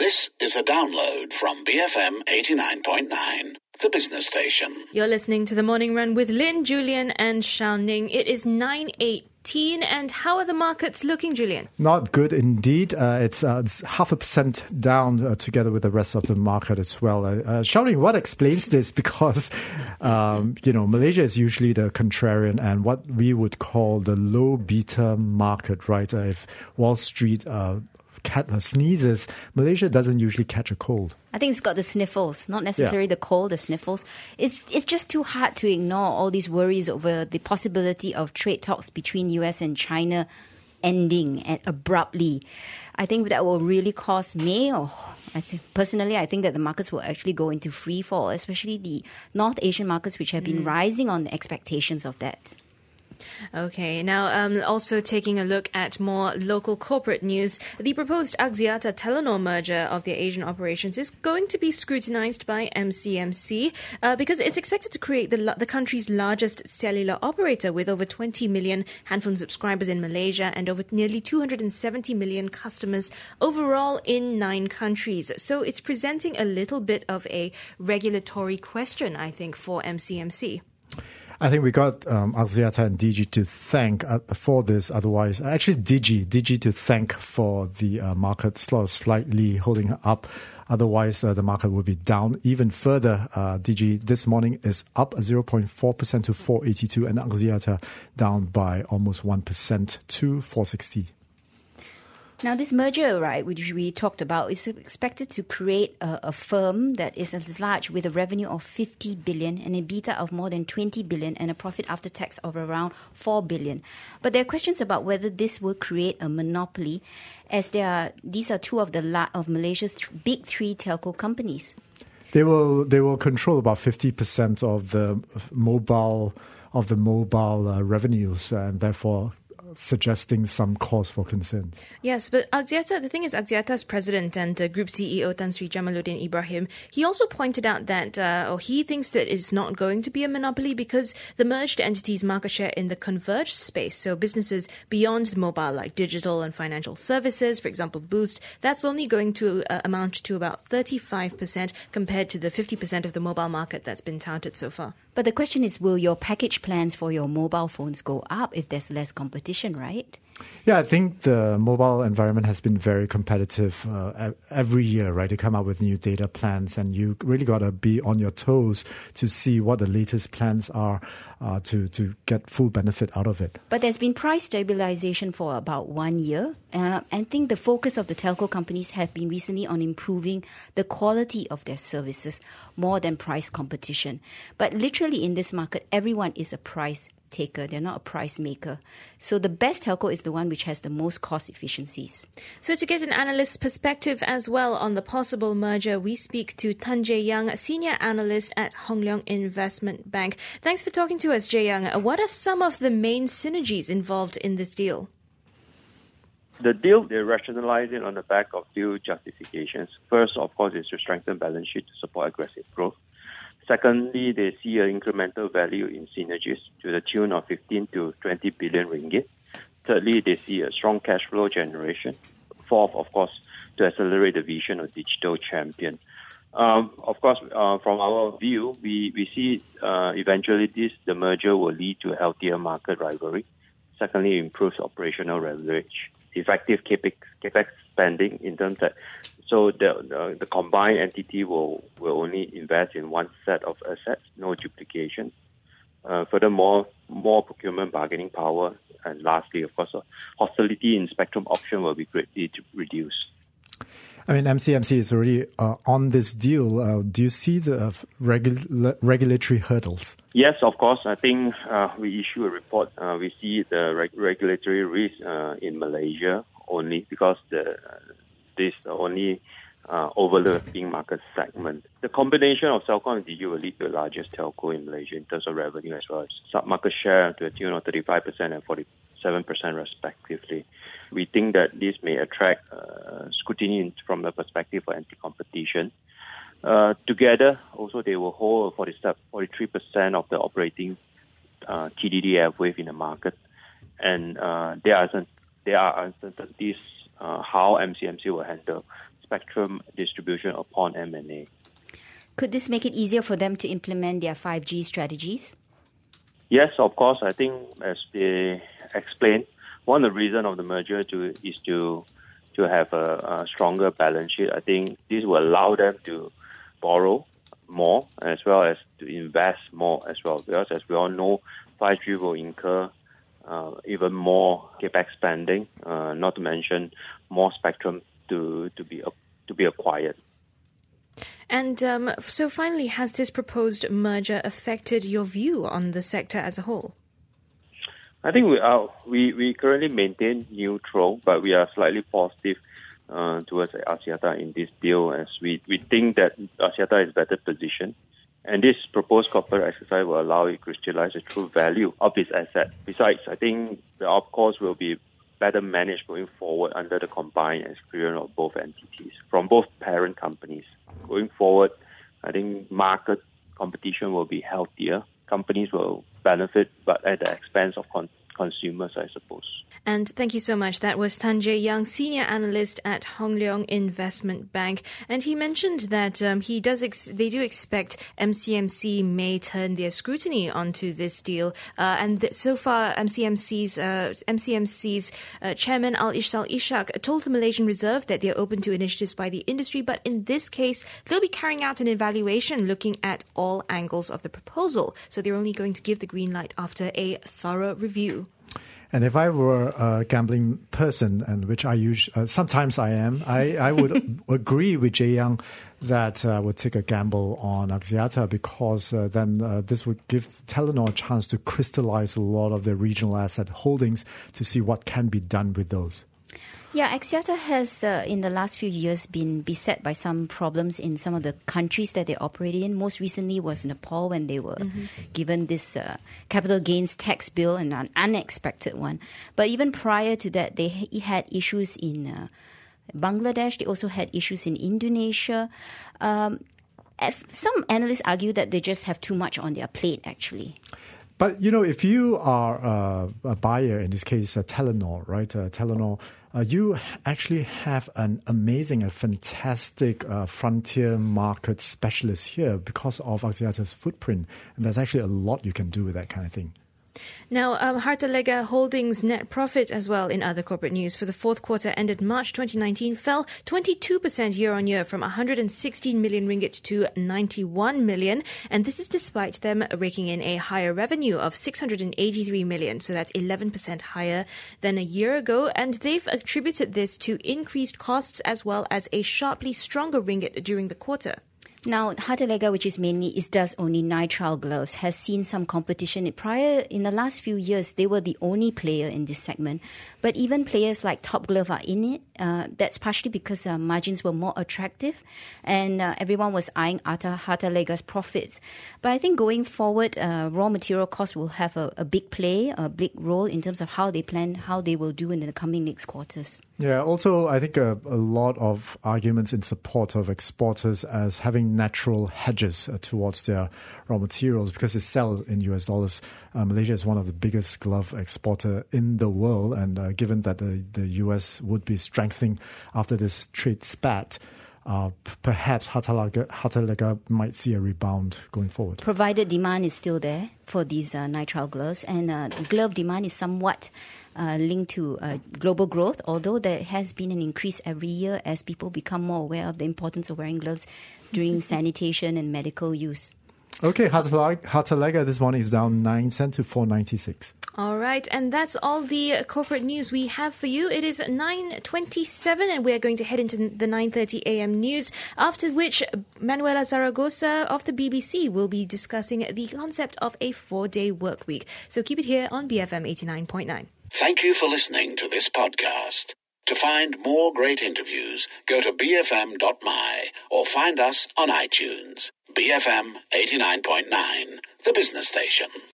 This is a download from BFM 89.9, the business station. You're listening to The Morning Run with Lynn, Julian and Shao Ning. It is 9:18, and how are the markets looking, Julian? Not good indeed. It's 0.5% down together with the rest of the market as well. Shao Ning, what explains this? Because, Malaysia is usually the contrarian and what we would call the low beta market, right? If Wall Street sneezes, Malaysia doesn't usually catch a cold. I think it's got the sniffles, not necessarily the cold, the sniffles. It's just too hard to ignore all these worries over the possibility of trade talks between US and China ending abruptly. I think that will really cause I think that the markets will actually go into free fall, especially the North Asian markets, which have been rising on the expectations of that. Okay, now also taking a look at more local corporate news, the proposed Axiata-Telenor merger of their Asian operations is going to be scrutinized by MCMC because it's expected to create the country's largest cellular operator with over 20 million handphone subscribers in Malaysia and over nearly 270 million customers overall in 9 countries. So it's presenting a little bit of a regulatory question, I think, for MCMC. I think we got Axiata and Digi to thank for this. Otherwise, actually Digi to thank for the market slightly holding up. Otherwise, the market will be down even further. Digi this morning is up 0.4% to 482, and Axiata down by almost 1% to 460. Now, this merger, right, which we talked about, is expected to create a firm that is as large with a revenue of 50 billion, an EBITDA of more than 20 billion, and a profit after tax of around 4 billion. But there are questions about whether this will create a monopoly, as these are two of Malaysia's big 3 telco companies. They will control about 50% of the mobile revenues, and therefore suggesting some cause for concern. Yes, but the thing is, Axiata's president and Group CEO Tan Sri Jamaluddin Ibrahim, he also pointed out that he thinks that it's not going to be a monopoly because the merged entity's market share in the converged space, so businesses beyond the mobile like digital and financial services, for example Boost, that's only going to amount to about 35% compared to the 50% of the mobile market that's been touted so far. But the question is, will your package plans for your mobile phones go up if there's less competition, right? Yeah, I think the mobile environment has been very competitive every year, right? They come out with new data plans and you really got to be on your toes to see what the latest plans are to get full benefit out of it. But there's been price stabilization for about 1 year. I think the focus of the telco companies have been recently on improving the quality of their services more than price competition. But literally in this market, everyone is a price taker. They're not a price maker. So the best telco is the one which has the most cost efficiencies. So to get an analyst's perspective as well on the possible merger, we speak to Tan Jae Young, Senior Analyst at Hong Leong Investment Bank. Thanks for talking to us, Jae Young. What are some of the main synergies involved in this deal? The deal, they rationalize it on the back of few justifications. First, of course, is to strengthen balance sheet to support aggressive growth. Secondly, they see an incremental value in synergies to the tune of 15 to 20 billion ringgit. Thirdly, they see a strong cash flow generation. Fourth, of course, to accelerate the vision of digital champion. Of course, from our view, we see eventually the merger will lead to a healthier market rivalry. Secondly, improves operational leverage, effective capex spending in terms that so the combined entity will only invest in one set of assets, no duplication. Furthermore, more procurement bargaining power, and lastly, of course, hostility in spectrum auction will be greatly reduced. I mean, MCMC is already on this deal. Do you see the regulatory hurdles? Yes, of course. I think we issue a report. We see the regulatory risk in Malaysia only because this is the only overlapping market segment. The combination of Celcom and Digi will lead to the largest telco in Malaysia in terms of revenue as well as sub-market share to the tune of 35% and 47% respectively. We think that this may attract scrutiny from the perspective of anti-competition. Together, also they will hold 43% of the operating TDD airwave in the market, and there are uncertainties how MCMC will handle spectrum distribution upon M&A. Could this make it easier for them to implement their 5G strategies? Yes, of course. I think as they explained, one of the reasons of the merger is to have a stronger balance sheet. I think this will allow them to borrow more as well as to invest more as well. Because as we all know, 5G will incur even more capex spending, not to mention more spectrum to be acquired. And so finally, has this proposed merger affected your view on the sector as a whole? I think we currently maintain neutral, but we are slightly positive towards Axiata in this deal, as we think that Axiata is better positioned. And this proposed corporate exercise will allow it to crystallize the true value of this asset. Besides, I think the OpCos will be better managed going forward under the combined experience of both entities from both parent companies. Going forward, I think market competition will be healthier. Companies will benefit, but at the expense of consumers, I suppose. And thank you so much. That was Tan Jae Young, Senior Analyst at Hong Leong Investment Bank. And he mentioned that they do expect MCMC may turn their scrutiny onto this deal. So far, MCMC's chairman Al-Ishsal Ishak told the Malaysian Reserve that they're open to initiatives by the industry. But in this case, they'll be carrying out an evaluation looking at all angles of the proposal. So they're only going to give the green light after a thorough review. And if I were a gambling person, and which I sometimes I am, I would agree with Jae Young that I would take a gamble on Axiata, because then this would give Telenor a chance to crystallize a lot of their regional asset holdings to see what can be done with those. Yeah, Axiata has, in the last few years, been beset by some problems in some of the countries that they operate in. Most recently was Nepal, when they were given this capital gains tax bill, and an unexpected one. But even prior to that, they had issues in Bangladesh. They also had issues in Indonesia. Some analysts argue that they just have too much on their plate, actually. But, if you are a buyer, in this case, Telenor, right? Telenor, you actually have an amazing and fantastic frontier market specialist here because of Axiata's footprint. And there's actually a lot you can do with that kind of thing. Now, Hartalega Holdings' net profit as well, in other corporate news, for the fourth quarter ended March 2019 fell 22% year-on-year from 116 million ringgit to 91 million. And this is despite them raking in a higher revenue of 683 million. So that's 11% higher than a year ago. And they've attributed this to increased costs as well as a sharply stronger ringgit during the quarter. Now, Hartalega, which does only nitrile gloves, has seen some competition. In the last few years, they were the only player in this segment. But even players like Top Glove are in it. That's partially because margins were more attractive, and everyone was eyeing Hartalega's profits. But I think going forward, raw material costs will have a big role in terms of how they will do in the coming next quarters. Yeah, also, I think a lot of arguments in support of exporters as having natural hedges towards their raw materials because they sell in US dollars. Malaysia is one of the biggest glove exporter in the world, and given that the US would be strengthening after this trade spat, perhaps Hartalega might see a rebound going forward. Provided demand is still there for these nitrile gloves, and glove demand is somewhat linked to global growth, although there has been an increase every year as people become more aware of the importance of wearing gloves during sanitation and medical use. Okay, Hartalega this morning is down 9 cents to 4.96. All right, and that's all the corporate news we have for you. It is 9:27, and we're going to head into the 9:30 a.m. news, after which Manuela Zaragoza of the BBC will be discussing the concept of a 4-day work week. So keep it here on BFM 89.9. Thank you for listening to this podcast. To find more great interviews, go to bfm.my or find us on iTunes. BFM 89.9, the business station.